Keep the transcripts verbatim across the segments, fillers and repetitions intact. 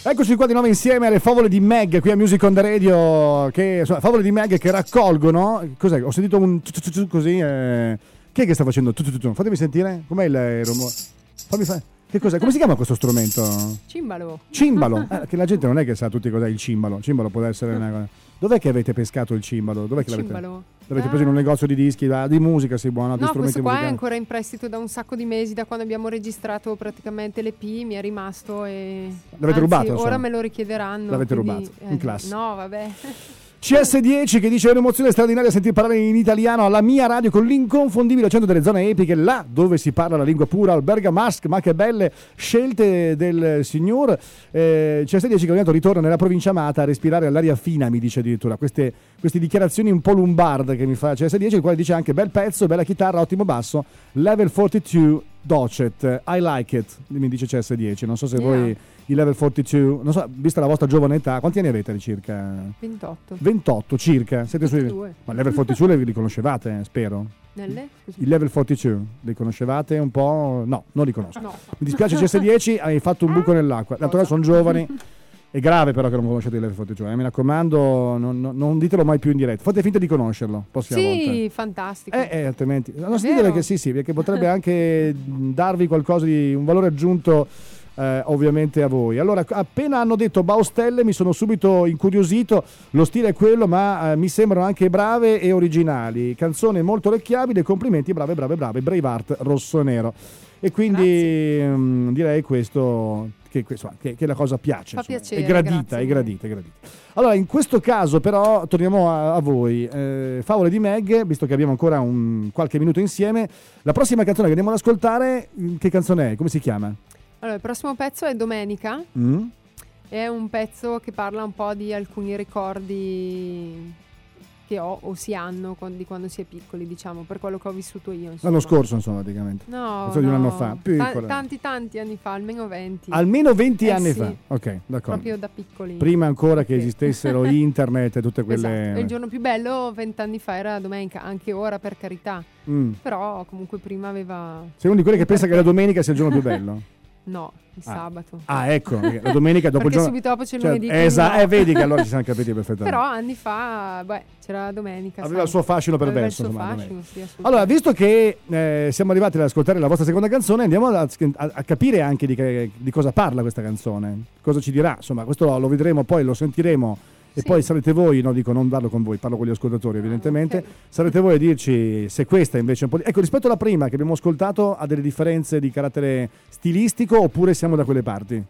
Eccoci qua di nuovo insieme alle favole di Meg qui a Music on the Radio, che insomma, favole di Meg che raccolgono. Cos'è? Ho sentito un così. Eh... Chi è che sta facendo? Fatemi sentire. Com'è il rumore? Fammi fare. Che cos'è? Come si chiama questo strumento? Cimbalo. Cimbalo. Eh, che la gente non è che sa tutti cos'è il cimbalo. Cimbalo può essere una cosa. Dov'è che avete pescato il cimbalo? Dov'è che l'avete? Cimbalo. L'avete preso in un negozio di dischi, di musica, sì, buono, di no, strumenti questo qua musicali. è ancora in prestito da un sacco di mesi, da quando abbiamo registrato praticamente l'E P, mi è rimasto e... L'avete Anzi, rubato? Ora insomma. me lo richiederanno. L'avete quindi, rubato, eh, in classe. No, vabbè. C S dieci che dice: è un'emozione straordinaria sentir parlare in italiano alla mia radio con l'inconfondibile accento delle zone epiche, là dove si parla la lingua pura, al Bergamasque. Ma che belle scelte del signor. eh, C S dieci che ogni tanto ritorna nella provincia amata a respirare all'aria fina, mi dice addirittura queste, queste dichiarazioni un po' lombarde che mi fa C S dieci, il quale dice anche: bel pezzo, bella chitarra, ottimo basso, level quarantadue Docet, I like it, mi dice C S dieci. Non so se yeah. voi i level quarantadue, non so, vista la vostra giovane età, quanti anni avete circa? ventotto. ventotto circa. Siete sui... Ma il level quarantadue li conoscevate, spero. Nelle? Il level quarantadue li conoscevate un po'? No, non li conosco. No. Mi dispiace C S dieci, hai fatto un buco nell'acqua. D'altro sono giovani. È grave però che non conoscete il level quarantadue, eh? Mi raccomando, non, non, non ditelo mai più in diretta. Fate finta di conoscerlo, prossima sì, volta. Sì, fantastico. Eh, eh, altrimenti. Non si deve che sì, sì, perché potrebbe anche darvi qualcosa di un valore aggiunto. Eh, ovviamente a voi. Allora, appena hanno detto Baustelle mi sono subito incuriosito. Lo stile è quello, ma eh, mi sembrano anche brave e originali. Canzone molto orecchiabile, complimenti, brave, brave, brave. Braveheart rosso e nero. E quindi mh, direi questo che, questo, che, che la cosa piace. Fa insomma. piacere, è gradita, grazie. è gradita, è gradita. Allora, in questo caso però torniamo a, a voi. Eh, favole di Meg, visto che abbiamo ancora un, qualche minuto insieme. La prossima canzone che andiamo ad ascoltare, che canzone è? Come si chiama? Allora, il prossimo pezzo è Domenica. Mm? È un pezzo che parla un po' di alcuni ricordi che ho o si hanno di quando si è piccoli, diciamo, per quello che ho vissuto io. Insomma. L'anno scorso, insomma, praticamente. No, penso no. di un anno fa. Più Ta- tanti, tanti anni fa, almeno venti. Almeno venti eh, anni sì. fa. Ok, d'accordo. Proprio da piccoli. Prima ancora che okay. esistessero internet e tutte quelle... Esatto. E il giorno più bello vent'anni fa era domenica, anche ora per carità. Mm. Però comunque prima aveva... Sei uno di quelli che pensa che la domenica sia il giorno più bello? No, il ah. sabato. Ah, ecco, la domenica dopo il giorno... subito dopo c'è il cioè, lunedì. Esatto, no. eh, vedi che allora ci siamo capiti perfettamente. Però anni fa, beh, c'era la domenica. Aveva sai. il suo fascino perverso. Aveva il suo insomma, fascino, sì, allora, visto che eh, siamo arrivati ad ascoltare la vostra seconda canzone, andiamo a, a, a capire anche di, che, di cosa parla questa canzone. Cosa ci dirà, insomma, questo lo, lo vedremo, poi lo sentiremo. E sì. Poi sarete voi, no dico non parlo con voi, parlo con gli ascoltatori evidentemente, ah, okay. sarete voi a dirci se questa invece è un po' di... Ecco, rispetto alla prima che abbiamo ascoltato ha delle differenze di carattere stilistico oppure siamo da quelle parti?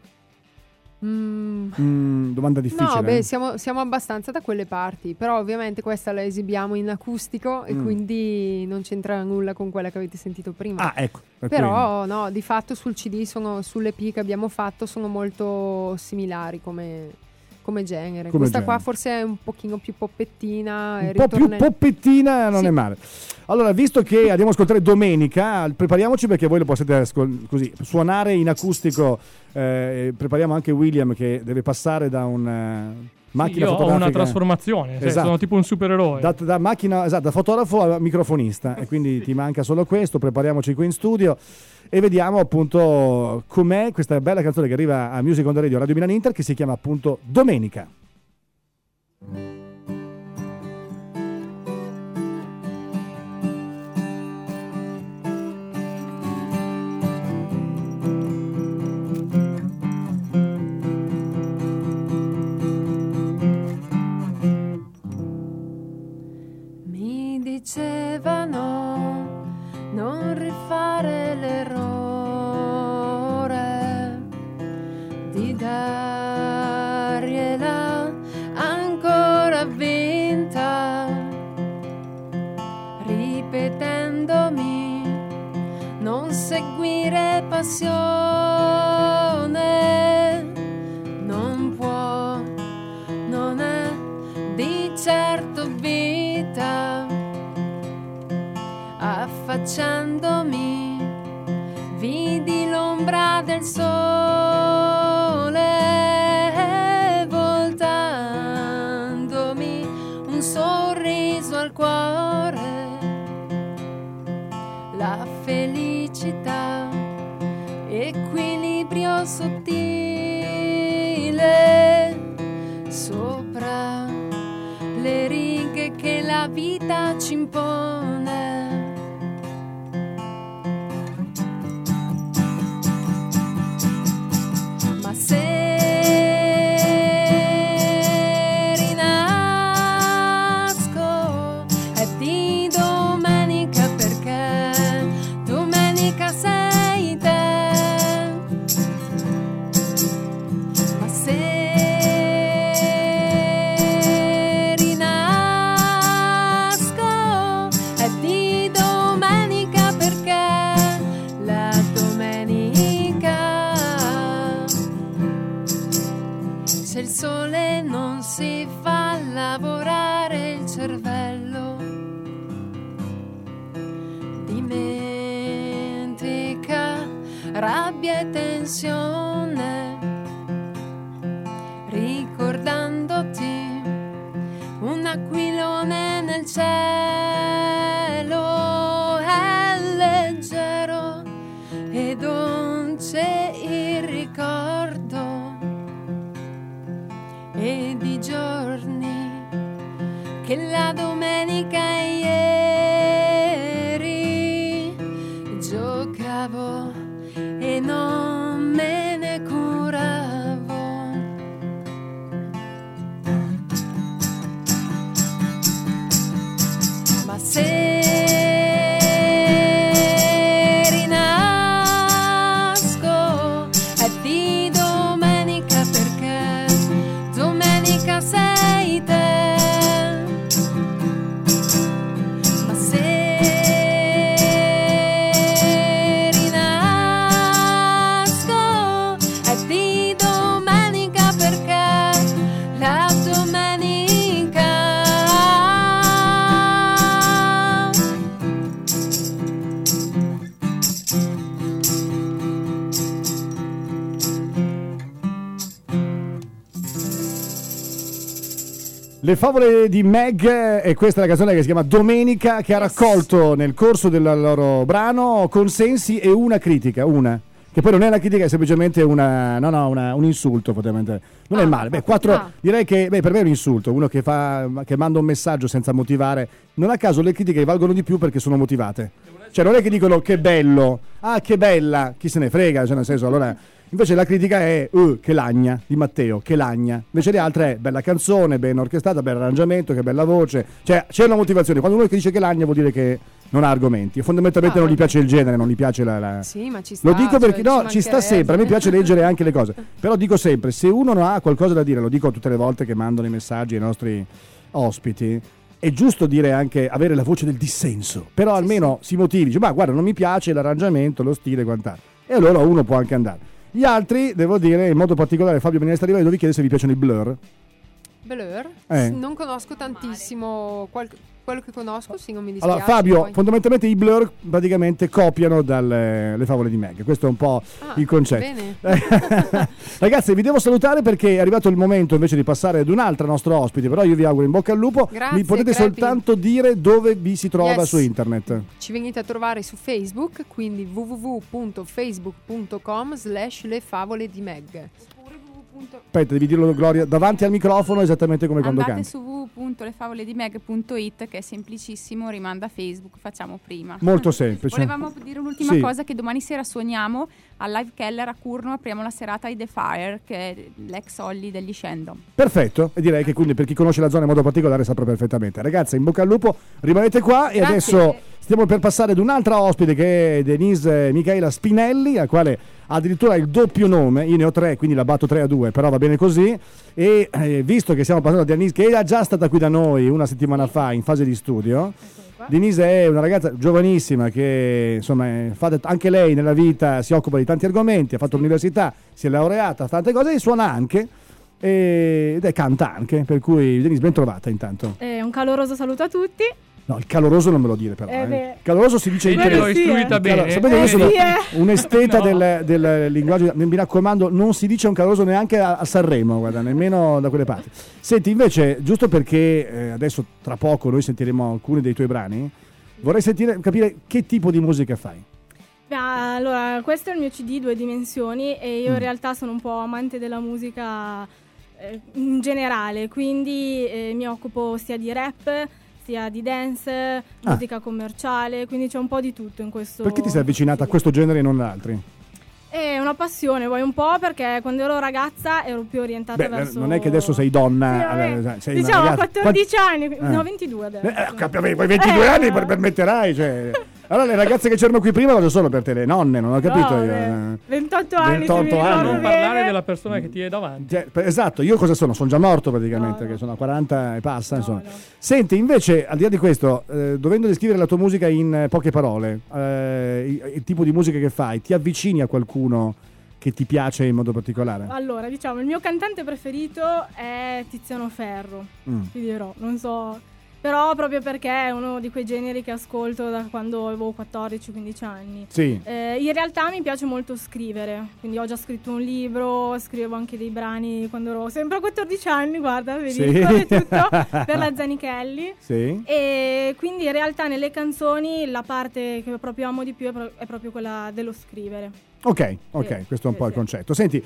Mm. Mm, domanda difficile. No, beh, eh? siamo, siamo abbastanza da quelle parti, però ovviamente questa la esibiamo in acustico e mm. quindi non c'entra nulla con quella che avete sentito prima. Ah, ecco. Però no, di fatto sul C D, sono, sull'E P che abbiamo fatto sono molto similari come... come genere. Come Questa genere. qua forse è un pochino più poppettina. Un po' più poppettina non sì. è male. Allora, visto che andiamo a ascoltare Domenica, prepariamoci perché voi lo potete ascol- così suonare in acustico. Eh, prepariamo anche William che deve passare da un... Uh, macchina sì, io fotografica. ho una trasformazione, esatto. cioè, sono tipo un supereroe. Da, da macchina, esatto, da fotografo a microfonista e quindi ti manca solo questo. Prepariamoci qui in studio e vediamo appunto com'è questa bella canzone che arriva a Music on the Radio Radio Milano Inter, che si chiama appunto Domenica. Dicevano non rifare l'errore di dargliela ancora vinta, ripetendomi non seguire passione, non può, non è di certo vita. Affacciandomi vidi l'ombra del sole, voltandomi un sorriso al cuore, la felicità, equilibrio sottile, vita ci impone. Ma se rinasco è di domenica, perché domenica sei te. Ma se rinasco è di domenica, perché la domenica, se il sole non si fa lavorare il cervello, dimentica rabbia e tensione, ricordandoti un aquilone nel cielo, è leggero e dolce il ricordo, e di giorni che la domenica ieri giocavo e non me ne curavo. Ma se rinasco è di domenica, perché domenica sei te. Ma se rinasco è di domenica, perché la domenica, Le favole di Meg, e questa è la canzone che si chiama Domenica, che ha raccolto nel corso del loro brano consensi e una critica, una che poi non è una critica, è semplicemente una, no, no, una, un insulto, potenzialmente. Non Ah, è male. Beh, quattro, ah. direi che beh, per me è un insulto, uno che fa che manda un messaggio senza motivare. Non a caso le critiche valgono di più perché sono motivate. Cioè non è che dicono che bello, ah che bella, chi se ne frega, cioè nel senso, allora invece la critica è uh, che lagna di Matteo, che lagna. Invece le altre è bella canzone, ben orchestrata, bel arrangiamento, che bella voce. Cioè c'è una motivazione. Quando uno che dice che lagna vuol dire che non ha argomenti. Fondamentalmente Ah, non gli vabbè. piace il genere, non gli piace la, la... sì, ma ci sta. Lo dico perché cioè, no, ci sta sempre, a me piace leggere anche le cose. Però dico sempre, se uno non ha qualcosa da dire, lo dico tutte le volte che mandano i messaggi ai nostri ospiti, è giusto dire anche, avere la voce del dissenso, però Sì, almeno si motivi, dice, ma guarda non mi piace l'arrangiamento, lo stile, quant'altro, e allora uno può anche andare. Gli altri, devo dire, in modo particolare Fabio Benesta Rivero, vi chiede se vi piacciono i Blur. Blur? Eh. Non conosco tantissimo, qual- quello che conosco sì, non mi dispiace. Allora Fabio, poi. fondamentalmente i Blur praticamente copiano dalle le favole di Meg, questo è un po' Ah, il concetto. bene. Ragazzi, vi devo salutare perché è arrivato il momento invece di passare ad un'altra nostra ospite, però io vi auguro in bocca al lupo. Grazie, Mi potete crepi. soltanto dire dove vi si trova Yes. su internet. Ci venite a trovare su Facebook, quindi w w w punto facebook punto com slash le favole di Meg. Aspetta, devi dirlo Gloria davanti al microfono esattamente come quando Andate canti. su w w w punto le favole di meg punto it, che è semplicissimo, rimanda a Facebook, facciamo prima. Molto semplice. Volevamo dire un'ultima Sì. cosa, che domani sera suoniamo al Live Keller a Curno, apriamo la serata di The Fire, che è l'ex Olly degli Shandon. Perfetto, e direi che quindi per chi conosce la zona in modo particolare saprà perfettamente. Ragazzi, in bocca al lupo, rimanete qua e Grazie. adesso stiamo per passare ad un'altra ospite che è Denise Michaela Spinelli, al quale ha addirittura il doppio nome, io ne ho tre, quindi la batto tre a due, però va bene così. E eh, visto che stiamo parlando di Denise, che era già stata qui da noi una settimana fa in fase di studio, Denise è una ragazza giovanissima che insomma è- fa anche lei nella vita, si occupa di tanti argomenti, ha fatto l'università, si è laureata, fa tante cose e suona anche e- ed è canta anche, per cui Denise ben trovata intanto. Eh, un caloroso saluto a tutti. No, il caloroso non me lo dire però. Eh eh. beh. Caloroso si dice in Vedi, l'ho sì, tedesco. istruita eh. bene. Allora, sapete che Eh, io sono sì, eh. un esteta No. del, del linguaggio, mi raccomando, non si dice un caloroso neanche a, a Sanremo, guarda, nemmeno da quelle parti. Senti, invece, giusto perché eh, adesso tra poco noi sentiremo alcuni dei tuoi brani, vorrei sentire, capire che tipo di musica fai. Beh, allora, questo è il mio C D Due Dimensioni e io Mm. in realtà sono un po' amante della musica eh, in generale, quindi eh, mi occupo sia di rap, sia di dance, Ah. musica commerciale, quindi c'è un po' di tutto in questo. Perché ti sei avvicinata a questo genere e non ad altri? È una passione, vuoi un po', perché quando ero ragazza ero più orientata Beh, verso... non è che adesso sei donna, Sì, allora, vabbè. sei una diciamo a ragazza. quattordici anni, Eh. no ventidue adesso. Eh, capi- poi ventidue Eh. anni per- permetterai, cioè. Allora le ragazze che c'erano qui prima cosa sono per te? Le nonne, non ho capito No, io. beh, eh. ventotto anni, se mi ventotto ricordo anni. Non bene. parlare della persona che ti è davanti. Cioè, per- esatto, io cosa sono? Sono già morto praticamente, No, no. che sono a quaranta e passa, No, insomma. no. Senti, invece, al di là di questo, eh, dovendo descrivere la tua musica in eh, poche parole, eh, il, il tipo di musica che fai, ti avvicini a qualcuno che ti piace in modo particolare? Allora, diciamo, il mio cantante preferito è Tiziano Ferro, Mm. ti dirò, non so, però proprio perché è uno di quei generi che ascolto da quando avevo quattordici quindici anni. Sì. Eh, in realtà mi piace molto scrivere, quindi ho già scritto un libro, scrivevo anche dei brani quando ero sempre a quattordici anni, guarda, vedi, Sì. ricordi tutto, per la Zanichelli. Sì. E quindi in realtà nelle canzoni la parte che proprio amo di più è, pro- è proprio quella dello scrivere. Ok, ok, Sì, questo è un sì, po' il sì. concetto. Senti,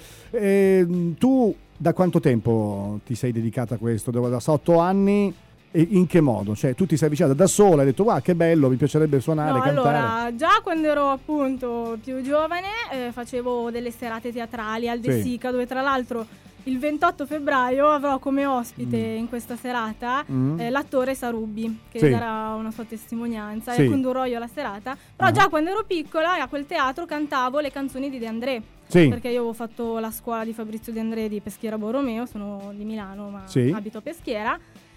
ehm, tu da quanto tempo ti sei dedicata a questo? Da da otto anni? E in che modo? Cioè, tu ti sei avvicinata da sola, hai detto, wow, che bello, mi piacerebbe suonare, No, cantare. allora, già quando ero appunto più giovane eh, facevo delle serate teatrali al De Sì. Sica, dove tra l'altro il ventotto febbraio avrò come ospite in questa serata Mm. eh, l'attore Sarubbi, che Sì. darà una sua testimonianza Sì. e condurrò io la serata. Però Ah. già quando ero piccola a quel teatro cantavo le canzoni di De André. Sì. Perché io avevo fatto la scuola di Fabrizio De André di Peschiera Borromeo, sono di Milano ma Sì. abito a Peschiera,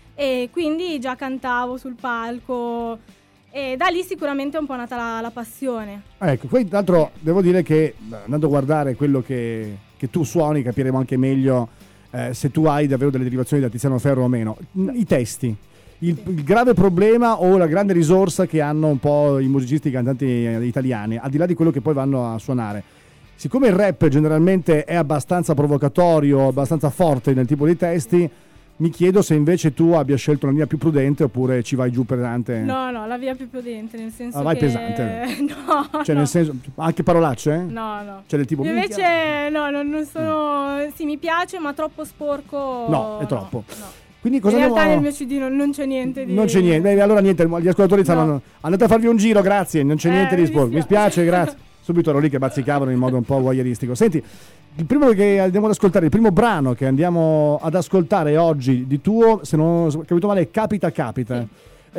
e quindi già cantavo sul palco e da lì sicuramente è un po' nata la, la passione. Ecco, poi tra l'altro devo dire che andando a guardare quello che, che tu suoni capiremo anche meglio eh, se tu hai davvero delle derivazioni da Tiziano Ferro o meno. I testi, il, il grave problema o la grande risorsa che hanno un po' i musicisti, i cantanti eh, italiani, al di là di quello che poi vanno a suonare. Siccome il rap generalmente è abbastanza provocatorio, abbastanza forte nel tipo di testi, mi chiedo se invece tu abbia scelto una linea più prudente oppure ci vai giù pesante. No, no, la via più prudente, nel senso Ah, vai che... pesante. no, Cioè no. nel senso, anche parolacce? No, no. Cioè del tipo... Io minchia. invece no, non, non sono... Sì, mi piace, ma troppo sporco... No, è troppo. no. Quindi cosa In realtà andiamo- nel mio C D non, non c'è niente di... Non c'è niente. Beh, allora niente, gli ascoltatori stanno... No. Andate a farvi un giro, grazie, non c'è Eh, niente di mi sporco. Mi dispiace. spiace, grazie. Subito ero lì che bazzicavano in modo un po' voyeuristico. Senti, il primo che andiamo ad ascoltare, il primo brano che andiamo ad ascoltare oggi di tuo, se non ho capito male, è Capita Capita. Sì.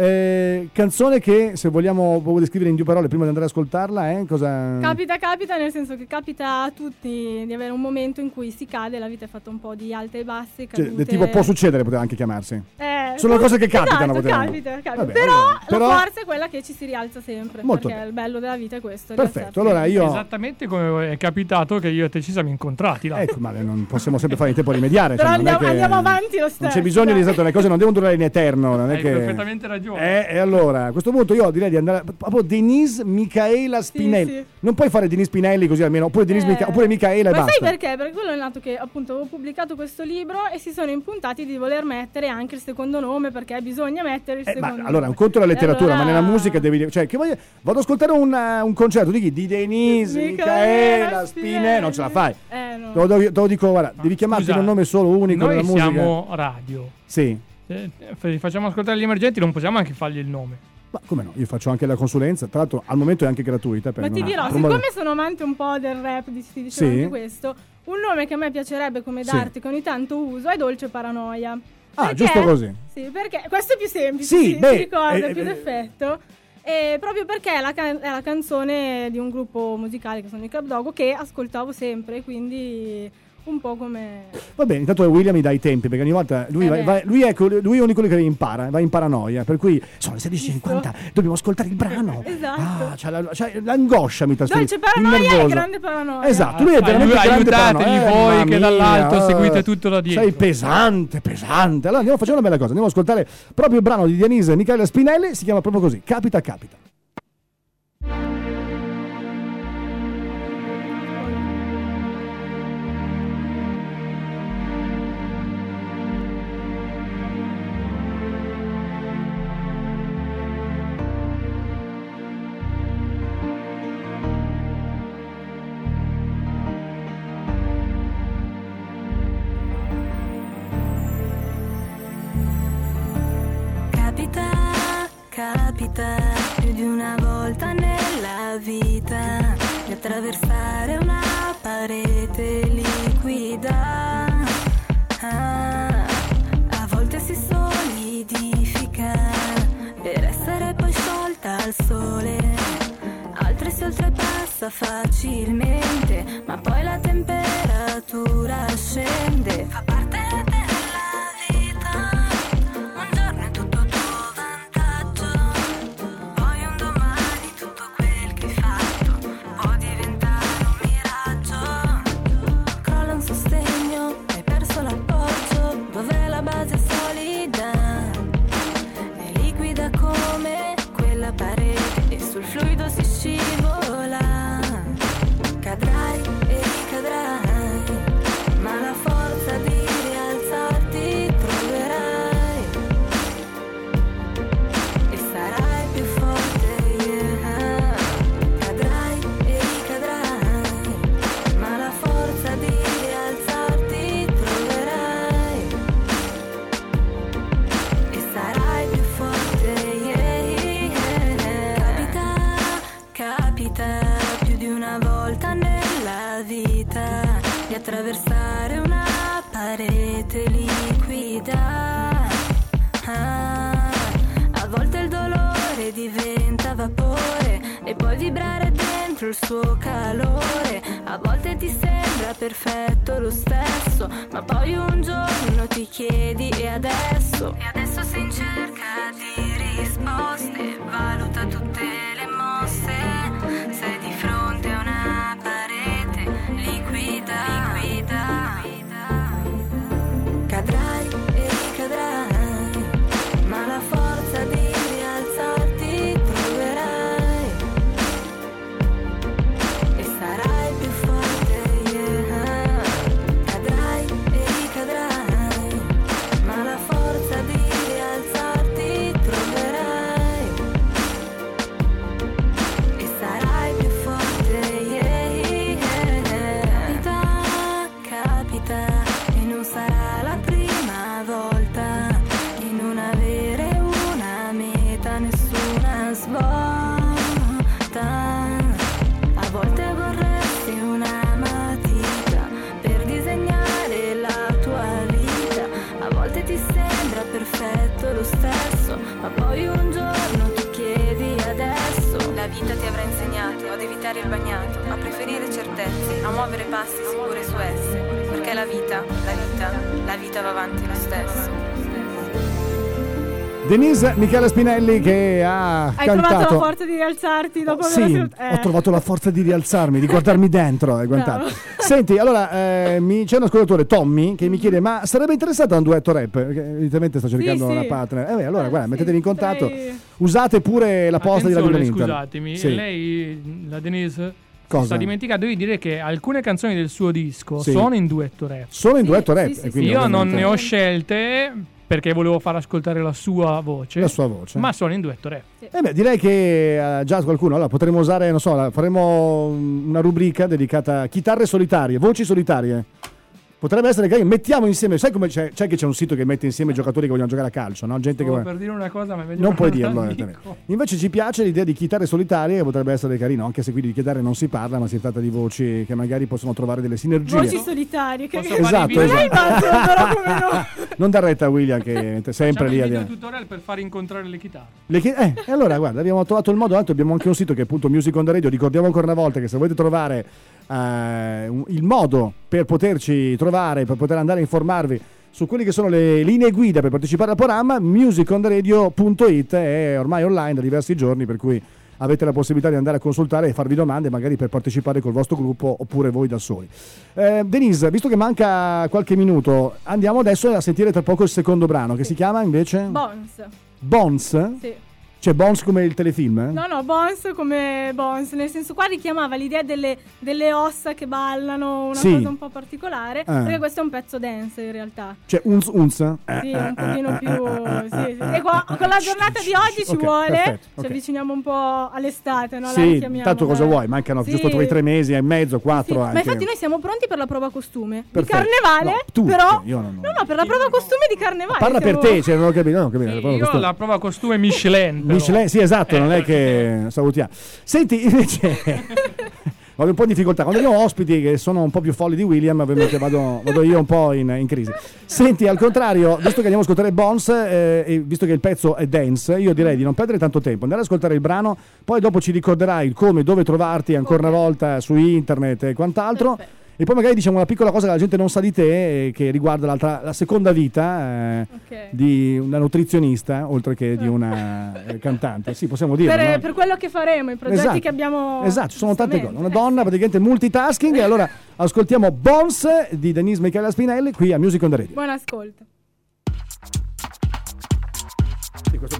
Eh, canzone che, se vogliamo proprio descrivere in due parole prima di andare ad ascoltarla, è cosa... Capita, capita, nel senso che capita a tutti di avere un momento in cui si cade, la vita è fatta un po' di alte e basse, Cioè, cadute. del tipo può succedere, poteva anche chiamarsi. Eh, Sono cose che capitano, Esatto, potevano. capita, capita. Vabbè, però, allora, però- la forza è quella che ci si rialza sempre, Molto perché bene. il bello della vita è questo. Perfetto, rialzarsi. allora io... Esattamente come è capitato che io e te ci siamo incontrati là. Ecco, ma non possiamo sempre fare in tempo a rimediare. Però cioè, non è andiamo, che- andiamo avanti lo stesso. Non c'è bisogno di dai. esatto, le cose non devono durare in eterno. Non è Hai che... perfettamente ragione. Eh, e allora, a questo punto io direi di andare proprio Denise Micaela Spinelli. sì. Non puoi fare Denise Spinelli così almeno, oppure Denise Eh, Mica- oppure Micaela e ma basta. sai perché? Perché quello è nato che appunto avevo pubblicato questo libro e si sono impuntati di voler mettere anche il secondo nome, perché bisogna mettere il Eh, ma secondo allora, nome. un conto è la letteratura, E ma allora- nella musica devi. Cioè, che voglio... vado ad ascoltare un, eh, un concerto di chi? Di Denise Micaela Spinelli. Non ce la fai. Eh, no. Te lo, te lo dico, guarda, devi chiamarti Scusa, un nome solo unico Noi nella musica. siamo radio. Sì. Eh, eh, facciamo ascoltare gli emergenti, non possiamo anche fargli il nome. Ma come no? Io faccio anche la consulenza, tra l'altro al momento è anche gratuita. Per Ma ti non- dirò, promuovere- siccome sono amante un po' del rap, di- ti dicevo Sì. anche questo, un nome che a me piacerebbe come Sì. d'arte, che ogni tanto uso, è Dolce Paranoia. Ah, Perché- giusto così. Sì, perché questo è più semplice, Sì, si, beh, si ricorda, eh, più eh, d'effetto. E proprio perché è la, can- è la canzone di un gruppo musicale che sono i Club Dogo, che ascoltavo sempre, quindi un po' come... Va bene, intanto William mi dà i tempi, perché ogni volta lui, Eh va, beh. va- lui, è, quello- lui è uno di quelli che impara, va in paranoia, per cui sono le sedici e cinquanta, dobbiamo ascoltare il brano. Esatto. Ah, c'è, la- c'è l'angoscia mi trasferisce. Dolce Paranoia il e nervoso. Grande Paranoia. Esatto, lui è Ah, veramente ai- grande aiutategli paranoia. voi mamma che dall'alto mia, seguite eh, tutto da dietro. Sei pesante, pesante. Allora andiamo, facciamo una bella cosa, andiamo ad ascoltare proprio il brano di Denise Micaela Spinelli, si chiama proprio così, Capita Capita. Capita capita più di una volta nella vita di attraversare una parete liquida. Ah, a volte si solidifica per essere poi sciolta al sole, altre si oltrepassa facilmente, ma poi la temperatura scende. Fa parte della vita, un giorno è tutto tuo vantaggio, poi un domani tutto quel che hai fatto può diventare un miraggio. Crolla un sostegno, hai perso l'appoggio, dove la base è solida, è liquida come quella parete e sul fluido si scivola. Cadrai e ricadrai, ma la forza di rialzarti troverai e sarai più forte, yeah. Cadrai e ricadrai, ma la forza di rialzarti troverai e sarai più forte, yeah, yeah. Capita, capita più di una volta nella vita di attraversare una parete liquida. Ah, a volte il dolore diventa vapore e puoi vibrare dentro il suo calore. A volte ti sembra perfetto lo stesso, ma poi un giorno ti chiedi e adesso? E adesso sei in cerca di risposte, valuta tutte le mosse, sei di fronte a una parete liquida, liquida. Cadrai e ricadrai, ma la forza di rialzarti troverai e sarai più forte, yeah. Cadrai e ricadrai, ma la forza di rialzarti troverai e sarai più forte, yeah, yeah. Capita, capita e non sarà la prima volta di non avere una meta, nessuna svolta. A volte vorresti una matita per disegnare la tua vita, a volte ti sembra perfetto lo stesso, ma poi un giorno ti chiedi adesso. La vita ti avrà insegnato ad evitare il bagnato, a preferire certezze, a muovere passi sicuri su esse, perché la vita, la vita, la vita va avanti lo stesso. Denise Michela Spinelli che ha Hai cantato. trovato la forza di rialzarti dopo Sì, aver eh. ho trovato la forza di rialzarmi, di guardarmi dentro e guardare. Senti, allora eh, mi, c'è un ascoltatore, Tommy, che mi chiede: ma sarebbe interessato a un duetto rap? Perché evidentemente sto cercando Sì, una sì. partner. Eh beh, allora Eh, guarda, sì, mettetevi in contatto. potrei- Usate pure la posta di Radio Attenzione, Inter. scusatemi, Sì. lei, la Denise, Cosa? sta dimenticando di dire che alcune canzoni del suo disco Sì. sono in duetto rap. Sono in Sì, duetto rap. sì, sì, e quindi Io non ovviamente ne ho scelte perché volevo far ascoltare la sua voce, la sua voce. ma sono in duetto rap. Eh beh, direi che eh, già qualcuno, allora potremmo usare, non so, la- faremo una rubrica dedicata a chitarre solitarie, voci solitarie. Potrebbe essere che mettiamo insieme, sai come c'è, c'è che c'è un sito che mette insieme giocatori che vogliono giocare a calcio, no? Gente che Stavo vuole... per dire una cosa, ma è meglio Non puoi non dirlo. la evidentemente. dico. Invece ci piace l'idea di chitarre solitarie, che potrebbe essere carino, anche se quindi di chitarre non si parla, ma si tratta di voci che magari possono trovare delle sinergie. Voci solitarie. Che Posso che- fare i Esatto, video? Non hai immagino, però come no. Non dar retta a William che è sempre Facciamo lì a il dire. video tutorial per far incontrare le chitarre. Le chi- eh, e allora guarda, abbiamo trovato il modo, tanto abbiamo anche un sito che è appunto Music on the Radio. Ricordiamo ancora una volta che se volete trovare eh, un- il modo per poterci trovare, per poter andare a informarvi su quelle che sono le linee guida per partecipare al programma, music on the radio punto it è ormai online da diversi giorni, per cui avete la possibilità di andare a consultare e farvi domande magari per partecipare col vostro gruppo oppure voi da soli. eh, Denise, visto che manca qualche minuto, andiamo adesso a sentire tra poco il secondo brano che si chiama invece Bones. Bones. Sì. Cioè Bones come il telefilm, eh? No, no, Bones come Bones, nel senso qua richiamava l'idea delle, delle ossa che ballano, una Sì. cosa un po' particolare, perché questo è un pezzo dance in realtà. Cioè unz unz. Eh, Sì, eh, un pochino eh, più... eh, sì, eh, sì. eh, E qua, eh, con la eh, giornata di shh, oggi shh, ci ok, vuole, perfetto, ci ok. avviciniamo un po' all'estate, no? La Sì, richiamiamo, tanto cosa dai. vuoi? Mancano Sì. giusto quei tre mesi e mezzo, Sì, quattro ma anche. infatti noi siamo pronti per la prova costume Perfetto. di carnevale, No, tutte, però io non- no, no, per la prova costume di carnevale. Parla per siamo- te, cioè, non ho capito, non ho capito. Sì, Proprio io questo- ho la prova costume Michelin, per Michelin, sì, esatto, eh, non è che salutiamo. Senti, invece ho un po' di difficoltà quando abbiamo ospiti che sono un po' più folli di William, ovviamente vado, vado io un po' in, in crisi. Senti, al contrario, visto che andiamo a ascoltare Bones eh, e visto che il pezzo è dance, io direi di non perdere tanto tempo, andare ad ascoltare il brano, poi dopo ci ricorderai il come, dove trovarti ancora una volta su internet e quant'altro. Perfetto. E poi magari diciamo una piccola cosa che la gente non sa di te, eh, che riguarda l'altra, la seconda vita eh, okay. di una nutrizionista, oltre che di una eh, cantante. Sì, possiamo dire. Per, no? per quello che faremo, i progetti esatto. che abbiamo. Esatto, ci sono tante cose. Una donna praticamente multitasking. E allora ascoltiamo Bones di Denise Michela Spinelli qui a Music on the Radio. Buon ascolto. Sì, questo è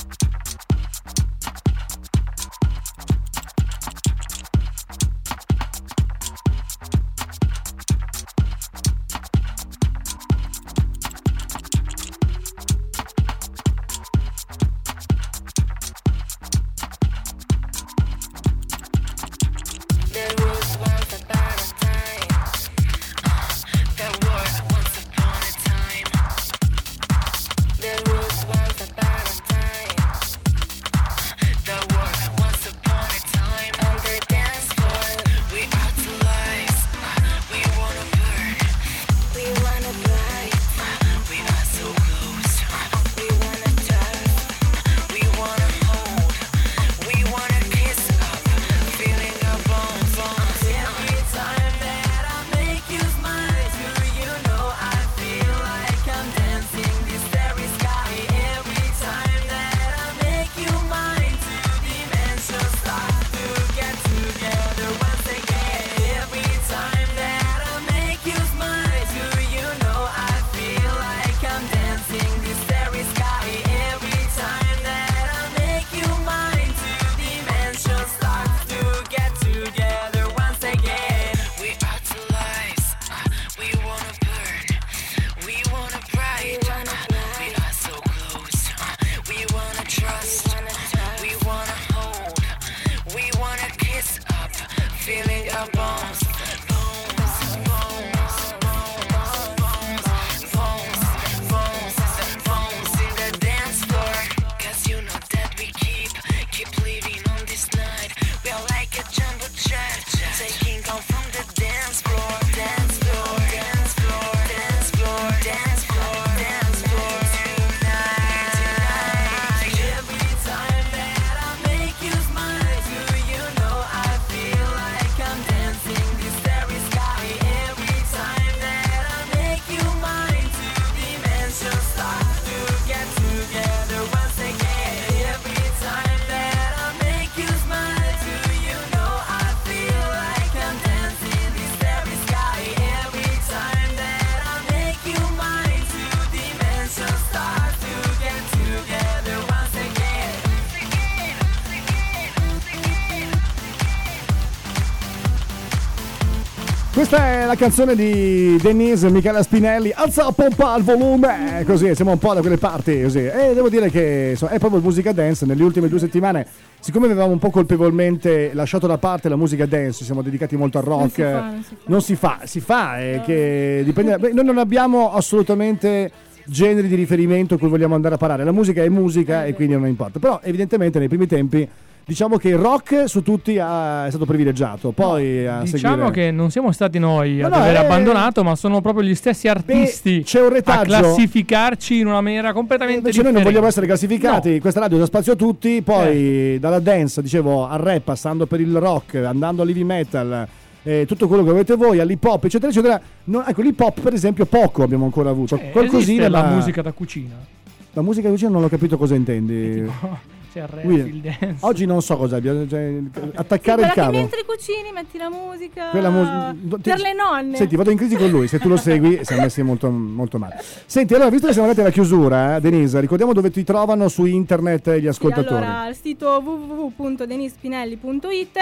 Questa è la canzone di Denise Michela Spinelli. Alza un po' il volume, così siamo un po' da quelle parti così. E devo dire che insomma, è proprio musica dance. Nelle ultime due settimane, siccome avevamo un po' colpevolmente lasciato da parte la musica dance, ci siamo dedicati molto al rock. Non si fa, non si fa. non si fa, si fa eh, che dipende. Beh, noi non abbiamo assolutamente generi di riferimento a cui vogliamo andare a parare. La musica è musica e quindi non importa. Però evidentemente nei primi tempi diciamo che il rock su tutti ha, è stato privilegiato. Poi a diciamo seguire... che non siamo stati noi no, ad no, aver è... abbandonato, ma sono proprio gli stessi artisti. Beh, c'è un retaggio a classificarci in una maniera completamente invece differente. Noi non vogliamo essere classificati. No. Questa radio dà spazio a tutti. Poi eh. dalla dance, dicevo, al rap, passando per il rock, andando all'heavy metal, eh, tutto quello che volete voi, all'hip hop eccetera eccetera. No, ecco, l'hip hop per esempio poco abbiamo ancora avuto. Eh, Qualcosina, la ma... musica da cucina. La musica da cucina non ho capito cosa intendi. Tipo... C'è il rap, William, il dance. oggi non so cosa abbia, cioè, attaccare sì, il cavo. Mentre cucini metti la musica Quella mu- per le nonne. Senti, vado in crisi con lui, se tu lo segui siamo messi molto, molto male. Senti, allora, visto che siamo andati alla chiusura, eh, Denise, ricordiamo dove ti trovano su internet gli ascoltatori. Sì, allora, al sito w w w punto denise spinelli punto i t,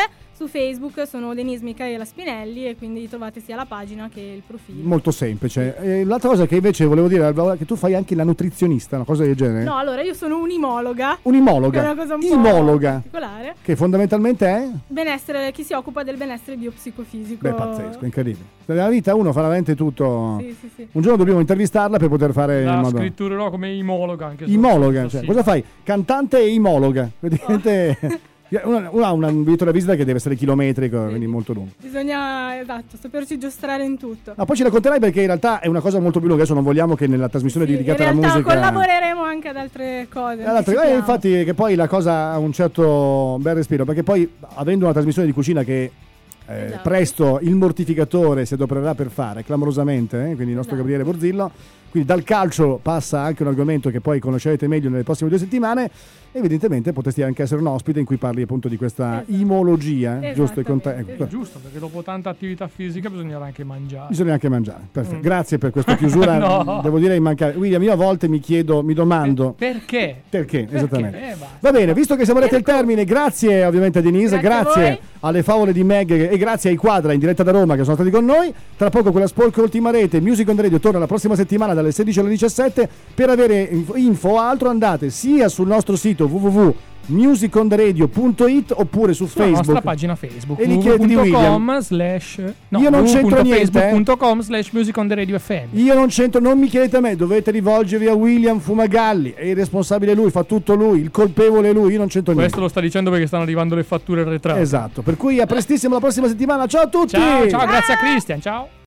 su Facebook sono Denise Micaela Spinelli e quindi trovate sia la pagina che il profilo. Molto semplice. E l'altra cosa che invece volevo dire è che tu fai anche la nutrizionista, una cosa del genere? No, allora io sono un'imologa. Un'imologa. Che è una cosa un po' Imologa. particolare. Che fondamentalmente è? Benessere, chi si occupa del benessere biopsicofisico. Beh, pazzesco, incredibile. Nella vita uno fa veramente tutto. Sì, sì, sì. Un giorno dobbiamo intervistarla per poter fare La in modo... scritturerò come imologa anche se- Imologa, cioè, sì. cosa fai? Cantante e imologa. Praticamente una, una ha un biglietto da visita che deve essere chilometrico, quindi molto lungo. Bisogna, esatto, saperci giostrare in tutto. Ma poi ci racconterai perché in realtà è una cosa molto più lunga. Adesso non vogliamo che nella trasmissione Sì, dedicata in alla realtà musica. collaboreremo anche ad altre cose. Ad altre- eh, infatti, che poi la cosa ha un certo bel respiro, perché poi avendo una trasmissione di cucina che eh, Esatto. presto il mortificatore si adopererà per fare clamorosamente, eh, quindi il nostro Esatto. Gabriele Borzillo. Quindi dal calcio passa anche un argomento che poi conoscerete meglio nelle prossime due settimane. Evidentemente potresti anche essere un ospite in cui parli appunto di questa Esatto. imologia, eh, giusto? E con te- Esattamente, ecco, È giusto, perché dopo tanta attività fisica bisognerà anche mangiare. bisogna anche mangiare. Perfetto. Mm. Grazie per questa chiusura. No. Devo dire immancabile. William, io a volte mi chiedo, mi domando Perché? perché, esattamente. Eh, basta. Va bene, visto che siamo arrivati al termine, grazie ovviamente a Denise, Grazie a grazie voi. alle favole di Meg e grazie ai Quadra in diretta da Roma che sono stati con noi. Tra poco quella Spolk Ultima Rete, Music on the Radio torna la prossima settimana dalle sedici alle diciassette. Per avere info, info o altro andate sia sul nostro sito w w w punto music on the radio punto it oppure su Sulla Facebook. nostra pagina Facebook E li chiedi di www.com slash no, Io non c'entro niente, facebook.com slash music on the radio F M. Io non c'entro, non mi chiedete a me, dovete rivolgervi a William Fumagalli, è il responsabile lui, fa tutto lui, il colpevole è lui, io non c'entro niente. Questo lo sta dicendo perché stanno arrivando le fatture arretrate. Esatto, per cui a prestissimo la prossima settimana, ciao a tutti! Ciao, ciao, grazie a Christian, ciao.